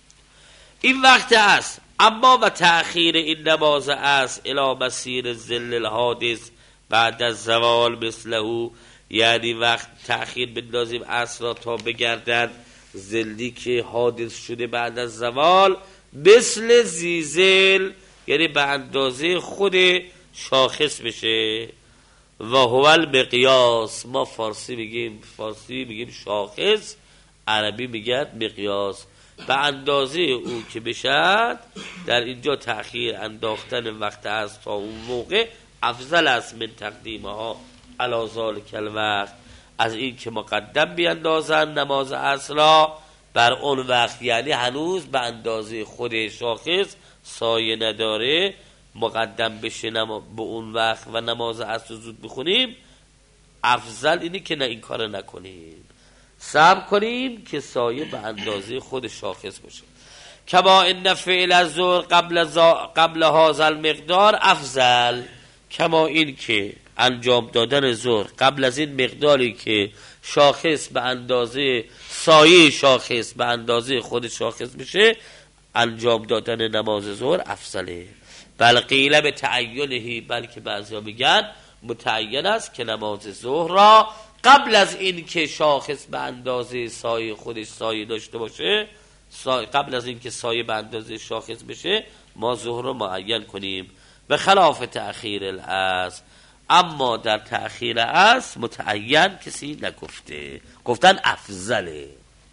این وقت عصر. اما و تأخیر این نماز عصر الی مسیر ظل الحادث بعد از زوال مثله، یعنی وقت تأخیر بندازیم عصر را تا بگردد ظلی که حادث شده بعد از زوال، مثل زیزل، یعنی به اندازه خود شاخص بشه. و هو المقیاس، ما فارسی میگیم فارسی میگیم شاخص، عربی میگن مقیاس، به اندازه او که بشد. در اینجا تأخیر انداختن وقت است تا اون موقع افضل است من تقدیمها علی ذلک الوقت، از این که مقدم بیاندازن نماز عصر را بر اون وقت، یعنی هنوز به اندازه خود شاخص سایه نداره، مقدم بشه نما... به اون وقت و نماز عصر زود بخونیم. افضل اینی که نه این کار نکنیم، صبر کنیم که سایه به اندازه خود شاخص باشه. کما ان فعل الظهر قبل زا... قبل هذا المقدار افضل، کما این که انجام دادن ظهر قبل از این مقداری که شاخص به اندازه سایه شاخص به اندازه خود شاخص بشه، انجام دادن نماز ظهر افضله. بل قیل به تعینه، بلکه بعضیا میگن متعین است که نماز ظهر را قبل از این که شاخص به اندازه سایه خودش سایه داشته باشه، سایه قبل از این که سایه به اندازه شاخص بشه، ما ظهر رو معین کنیم. به خلاف تأخیر الاصل، اما در تأخیر اصل متعین کسی نگفته، گفتن افضله.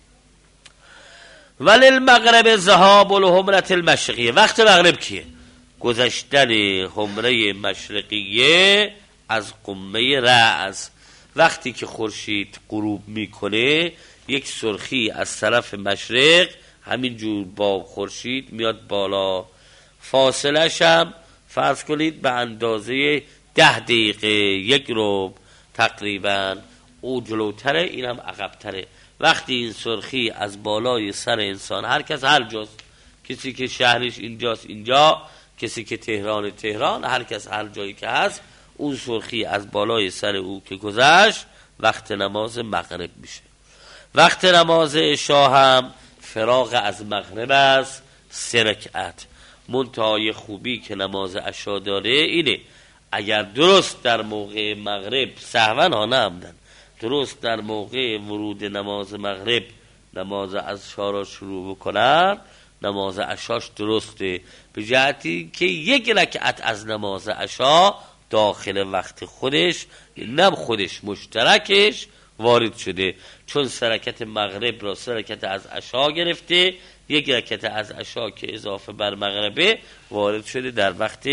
ولی المغرب ذهاب الحمرة المشرقیه. وقت مغرب کیه؟ گذشتن حمره مشرقیه از قمه رأس. وقتی که خورشید غروب میکنه یک سرخی از طرف مشرق همینجور با خورشید میاد بالا، فاصله هم فرض کنید به اندازه ده دقیقه، یک ربع تقریبا. او جلوتره، این هم عقبتره. وقتی این سرخی از بالای سر انسان، هر کس هر جاست، کسی که شهرش اینجاست اینجا، کسی که تهران تهران، هر کس هر جایی که هست، اون سرخی از بالای سر او که گذشت، وقت نماز مغرب میشه. وقت نماز عشا هم فراغ از مغرب است، سه رکعت. منتهای خوبی که نماز عشا داره اینه، اگر درست در موقع مغرب، سهوا ها نه عمدن، درست در موقع ورود نماز مغرب نماز عشا را شروع بکنن، نماز عشاش درسته، به جهتی که یک رکعت از نماز عشا داخل وقت خودش، نم خودش مشترکش وارد شده، چون سه رکعت مغرب را سه رکعت از عشا گرفته، یک رکعت از عشا که اضافه بر مغربه وارد شده در وقت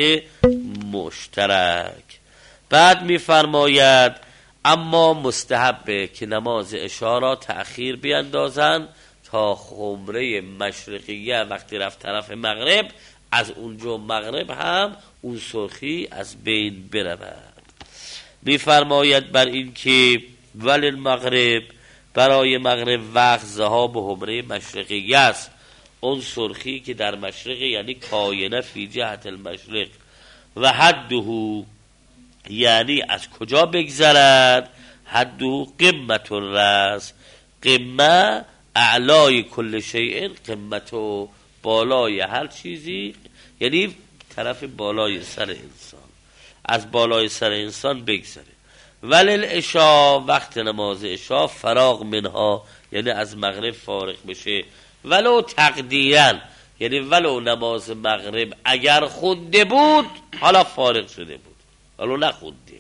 مشترک. بعد میفرماید اما مستحبه که نماز عشا را تأخیر بیندازن تا خمره مشرقیه وقتی رفت طرف مغرب، از اونجا مغرب هم اون سرخی از بین برود. میفرماید بر این که ولی المغرب، برای مغرب وقت ذهاب حمره مشرقیه است، اون سرخی که در مشرق، یعنی کاینه فی جهت المشرق، و حده، یعنی از کجا بگذرد؟ حده قمت الرأس، قمه اعلای کل شیء، قمت و بالای هر چیزی، یعنی طرف بالای سر انسان، از بالای سر انسان بگذره. ولی العشا، وقت نماز عشا فراغ منها، یعنی از مغرب فارغ بشه. ولو تقدیرا، یعنی ولو نماز مغرب اگر خونده بود حالا فارغ شده بود، ولو نخونده.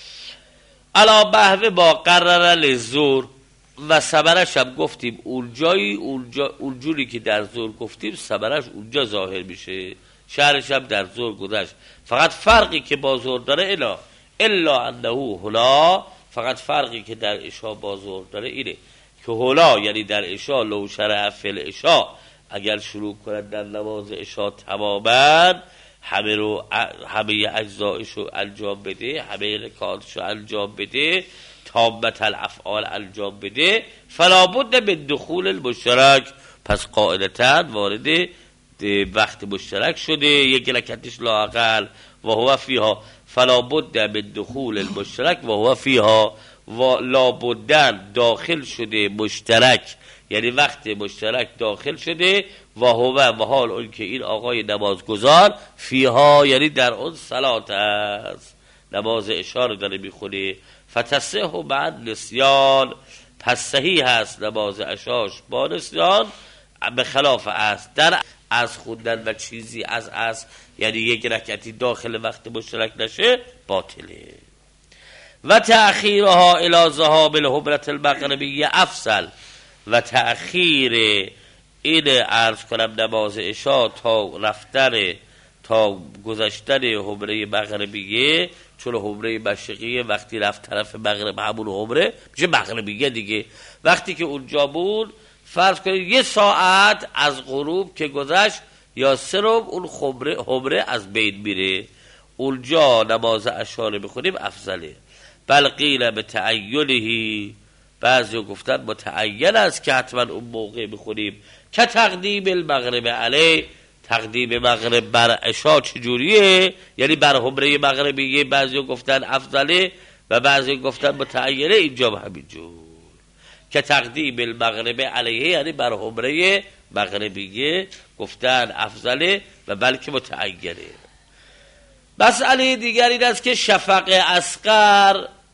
علا بهوه با قرر للظهر، و صبرش هم گفتیم اونجایی، اونجا اونجوری که در ظهر گفتیم صبرش اونجا ظاهر میشه، شهرش هم در ظهر گذشت. فقط فرقی که با ظهر داره الا الا انه هلا، فقط فرقی که در عشا با ظهر داره اینه که هلا، یعنی در عشا لو شرع فی العشا، اگر شروع کنند در نماز عشا تماما همه رو همه اجزایشو انجام بده، همه رکعاتشو انجام بده، تامت الافعال انجام بده، فلا بد من دخول المشترک، پس قاعدتاً وارد وقت مشترک شده، یک رکعتش لااقل، و هو فیها، فلا بد من دخول المشترک و هو فیها، و لا بدن داخل شده مشترک، یعنی وقت مشترک داخل شده، و هو و حال اون که این آقای نمازگزار فیها، یعنی در اون صلات است، نماز عشا رو داره میخونه. فتصح بعد نسیان، پس صحیح هست نماز عشاش با نسیان، به خلاف است در از خوندن و چیزی از از، یعنی یک رکعتی داخل وقت مشترک نشه باطله. و تأخیرها الی ذهاب الحمرة المغربیه افضل، و تأخیر این عرض کنم نماز عشا تا رفتن، تا گذشتن حمره مغربیه، چون حمره مشرقیه وقتی رفت طرف مغرب همون حمره میشه مغربیه دیگه. وقتی که اونجا بود فرض کنید یه ساعت از غروب که گذشت یا سه ربع، اون حمره حمره از بین میره، اونجا نماز عشا رو بخونیم افضله. بل قیل به تعینه، بعضی گفتن متعین است که حتما اون موقع بخونیم، که تقدیم المغرب علیه، تقدیم مغرب بر عشا چجوریه؟ یعنی بر حمره مغربیه بعضی گفتن افضله و بعضی گفتن متعینه، اینجا همینجور که تقدیم المغرب علیه، یعنی بر حمره مغربیه گفتن افضله و بلکه متعینه. مسئله دیگر این است که شفق اصغر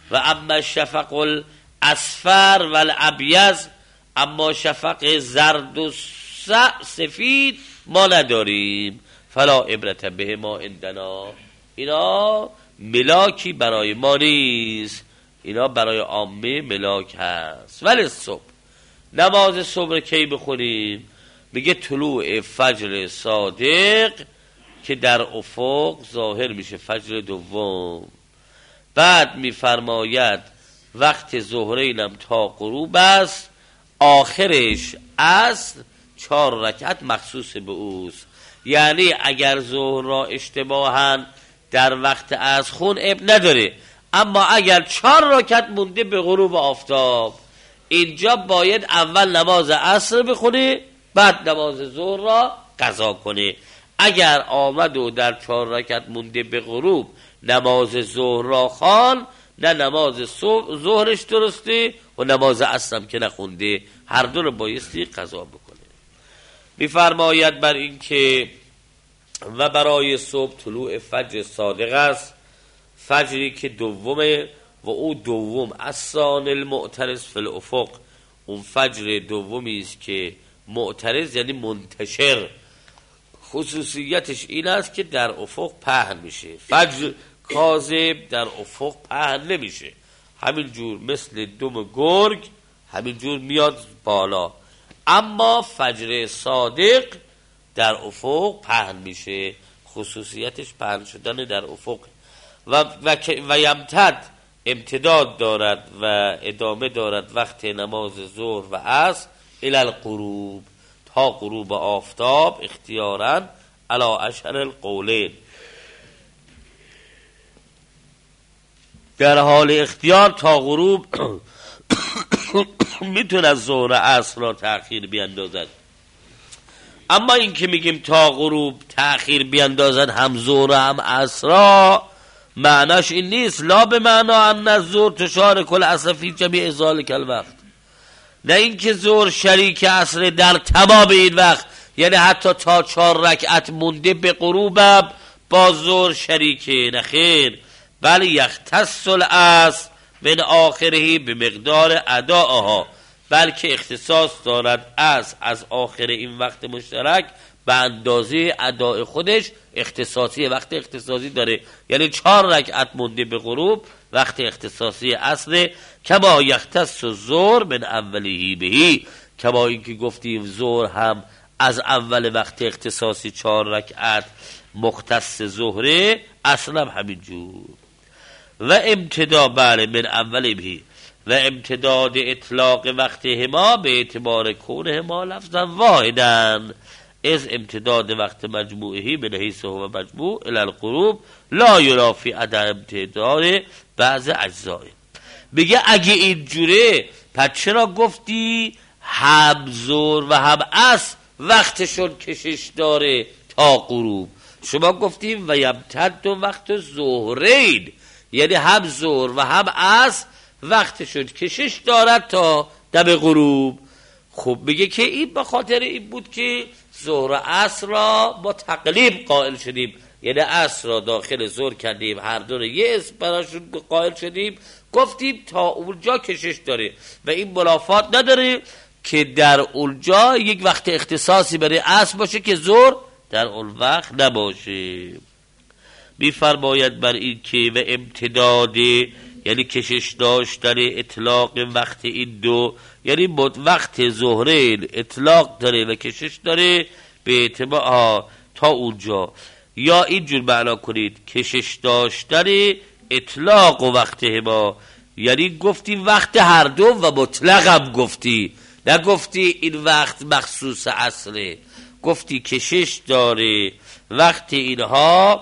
و اما شفق الاصفر و الابیض، اما شفق زرد و سفید ما نداریم. فلا عبرت به ما عندنا، اینا ملاکی برای ما نیست، اینا برای عامه ملاک هست. ولی صبح، نماز صبح کی بخونیم؟ میگه طلوع فجر صادق که در افق ظاهر میشه، فجر دوم. بعد میفرماید وقت ظهرینم تا غروب است، آخرش از چهار رکعت مخصوص به اوست. یعنی اگر ظهر را اشتباهاً در وقت از خون اب نداره، اما اگر چهار رکعت مونده به غروب آفتاب، اینجا باید اول نماز عصر بخونه، بعد نماز ظهر را قضا کنه. اگر آمد و در چهار رکعت مونده به غروب نماز ظهر را خوان، نه نماز ظهرش درسته و نماز عصرم که نخونده، هر دو رو بایستی قضا بکنه. میفرماید بر این که و برای صبح طلوع فجر صادق است، فجری که دومه و او دوم اصان المعترض فی الافق، اون فجر دومی است که معترض یعنی منتشر، خصوصیتش این است که در افق پهن میشه. فجر کاذب در افق پهن نمیشه، همینجور مثل دم گرگ همینجور میاد بالا، اما فجر صادق در افق پهن میشه، خصوصیتش پهن شدن در افق. و, و, و یمتد امتداد دارد و ادامه دارد وقت نماز ظهر و عصر الی الغروب، تا غروب آفتاب، اختیاراً علی اشهر القولین، در حال اختیار تا غروب میتونه از ظهر عصر را تأخیر بیندازد. اما این که میگیم تا غروب تأخیر بیندازد هم ظهر هم عصر را، معناش این نیست لا به معنا ان الظهر تشارک العصر فی جمیع ذلک الوقت، نه این که ظهر شریک عصر در تمام این وقت، یعنی حتی تا چهار رکعت مونده به غروب با ظهر شریکه، نه خیر، بل یختص العصر من آخره به مقدار اداءها، بلکه اختصاص دارد از از آخر این وقت مشترک به اندازه اداء خودش، اختصاصی وقت اختصاصی داره، یعنی چهار رکعت مونده به غروب وقت اختصاصی اصله، کما یختص الظهر من اوله بهی، کما این که گفتیم ظهر هم از اول وقت اختصاصی چهار رکعت مختص ظهره، اصلا همینجور. و امتداد بله من اول بهی و امتداد اطلاق وقت هما به اعتبار کون هما لفظا واحدن، از امتداد وقت مجموعهی به حیث هو مجموع الی الغروب لا یرافی عدم امتداد بعض اجزای. بگه اگه اینجوره پس چرا گفتی هم ظهر و هم عصر وقتشون کشش داره تا غروب؟ شما گفتیم و یمتد وقت ظهرین، یعنی هم ظهر و هم عصر وقتشون کشش دارد تا دم غروب. خب میگه که این به خاطر این بود که ظهر و عصر را با تقلیب قائل شدیم، یعنی عصر را داخل ظهر کردیم، هر دو یه اسم براشون قائل شدیم، گفتیم تا اونجا کشش داره و این منافات نداره که در اونجا یک وقت اختصاصی برای عصر باشه که ظهر در اون وقت نباشه. میفرماید بر این که و امتداد یعنی کشش داشتن اطلاق وقت این دو، یعنی وقت ظهرین اطلاق داره و کشش داره به اعتبار تا اونجا، یا اینجور معنا کنید کشش داشتن اطلاق و وقت هما، یعنی گفتی وقت هر دو و مطلق هم گفتی، نگفتی این وقت مخصوص اصله، گفتی کشش داره وقت اینها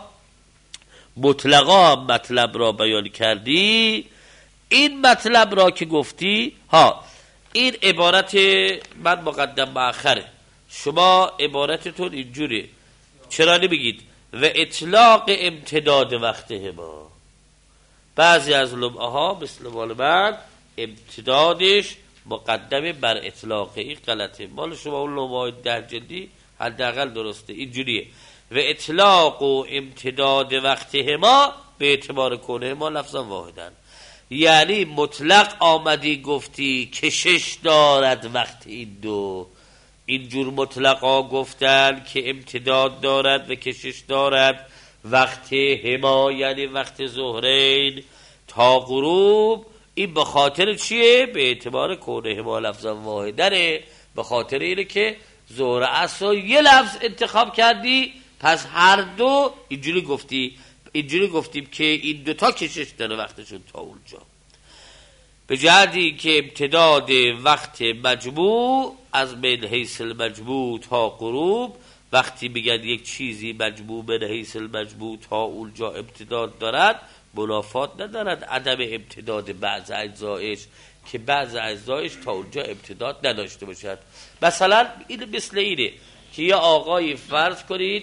مطلقا هم مطلب را بیان کردی. این مطلب را که گفتی ها، این عبارت من مقدم مأخره، شما عبارتتون اینجوره، چرا نمیگید و اطلاق امتداد وقت هما؟ بعضی از لمعه ها مثل مال من امتدادش مقدم بر اطلاق، این غلطه، مال شما اون لمعه های ده جلدی حداقل درسته، اینجوریه و اطلاق و امتداد وقت هما به اعتبار کنه ما لفظا واحدن، یعنی مطلق آمدی گفتی کشش دارد وقت این دو، اینجور مطلقا گفتن که امتداد دارد و کشش دارد وقت هما، یعنی وقت ظهرین تا غروب. این به خاطر چیه؟ به اعتبار کونه هما لفظا واحدره، به خاطر اینه که ظهر عصر یه لفظ انتخاب کردی، پس هر دو اینجوری گفتی، اینجوری گفتیم که این دوتا کشش داره وقتشون تا اونجا. به جهتی که امتداد وقت مجموع از من حیث المجموع تا غروب، وقتی میگن یک چیزی مجموع من حیث المجموع تا اونجا امتداد دارد، منافات ندارد عدم امتداد بعض اجزایش که بعض اجزایش تا اونجا امتداد نداشته باشد. مثلا این مثل اینه که یه آقای فرض کنید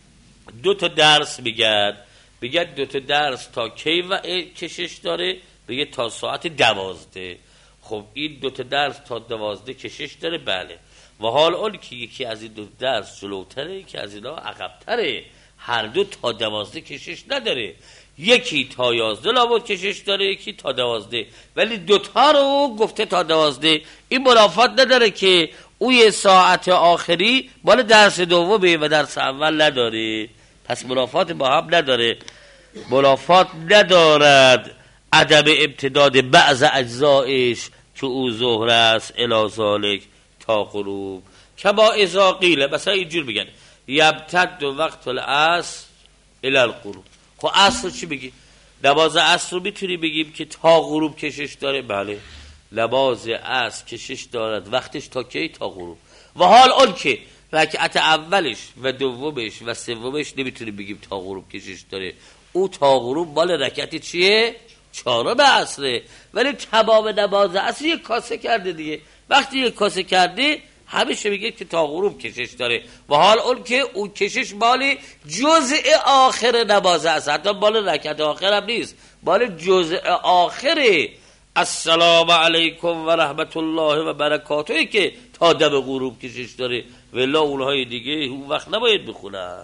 دو تا درس میگن، بگن دو تا درس تا کی و کشش داره؟ بگه تا ساعت دوازده. خب این دو تا درس تا دوازده کشش داره، بله. و حال اون که یکی از این دو درس جلوتره، یکی از اینا عقبتره، هر دو تا دوازده کشش نداره. یکی تا یازده لابد کشش داره، یکی تا دوازده، ولی دوتا رو گفته تا دوازده. این منافات نداره که او یه ساعت آخری مال درس دومه و درس اول نداره، پس منافات با هم نداره. منافات ندارد عدم امتداد بعض اجزایش که او ظهر است الی ذالک تا غروب. کما اذا قیل، مثلا اینجور میگن یبتد وقت العصر الی الغروب. خب عصر چی بگی؟ نماز عصر رو میتونی بگیم که تا غروب کشش داره، بله. نماز عصر کشش دارد وقتش تا کی؟ تا غروب. و حال اون که رکعت اولش و دومش و سومش نمیتونی بگیم تا غروب کشش داره، او تا غروب مال رکعت چیه؟ چهارم عصره، ولی تمام نماز عصر یک کاسه کرده دیگه. وقتی یک کاسه کرده همیشه میگه که تا غروب کشش داره، و حال اون که اون کشش مال جزء آخر نماز عصر، حتی مال رکعت آخر هم نیست، مال جزء آخر السلام علیکم و رحمت الله و برکاته که تا دم غروب کشش داره، ولی اونهای دیگه اون وقت نباید بخونن.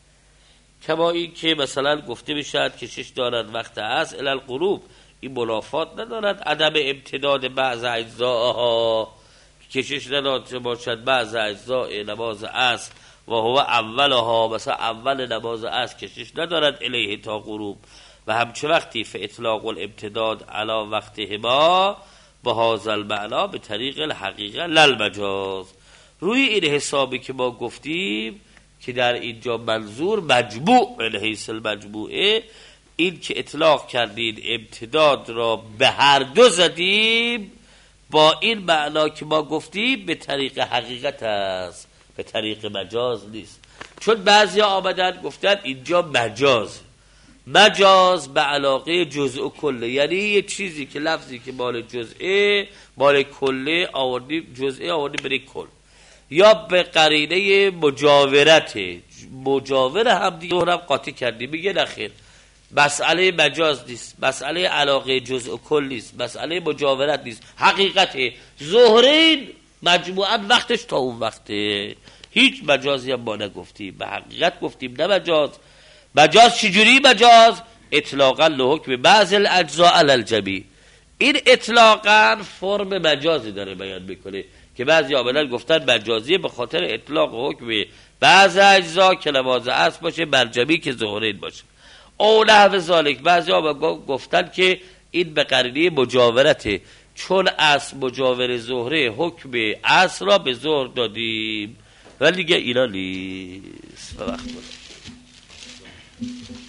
کما این که مثلا گفته بشد کشش دارد وقت عصر الی الغروب، این منافات ندارد عدم امتداد بعض اجزاها، کشش نداشته باشد بعض اجزاء نماز عصر و هو اولها، مثلا اول نماز عصر کشش ندارد الیه تا غروب. و همچه وقتی فاطلاق الامتداد علی وقتهما به هذا المعنی به طریق الحقیقه للمجاز. روی این حسابی که ما گفتیم که در اینجا منظور مجموع من حیث المجموعه، این که اطلاق کردید امتداد را به هر دو زدیم، با این معنا که ما گفتیم به طریق حقیقت است، به طریق مجاز نیست. چون بعضی ها آمدن گفتن اینجا مجاز، مجاز به علاقه جزء و کله، یعنی یه چیزی که لفظی که مال جزء مال کله آوردیم، جزء آوردیم بره کل، یا به قرینه مجاورت، مجاور هم دیگه هم قاطی کردیم. میگه نخیر، مسئله مجاز نیست، مسئله علاقه جزء و کل نیست، مسئله مجاورت نیست، حقیقت ظهرین مجموعا وقتش تا اون وقته، هیچ مجازی هم ما نگفتیم، به حقیقت گفتیم نه مجاز. مجاز چجوری مجاز؟ اطلاقا لحکم بعض الاجزاء علی الجمیع. این اطلاقا فرم مجازی داره بیان میکنه که بعضی آمدن گفتن مجازیه به خاطر اطلاق حکم بعض اجزا که نماز عصر باشه بر جمیع که ظهرین باشه، او نحو ذالک. بعضی آمدن گفتن که این به قرینه مجاورته، چون عصر مجاور ظهره حکم عصر را به ظهر دادیم، ولی دیگه اینا نیست. وقت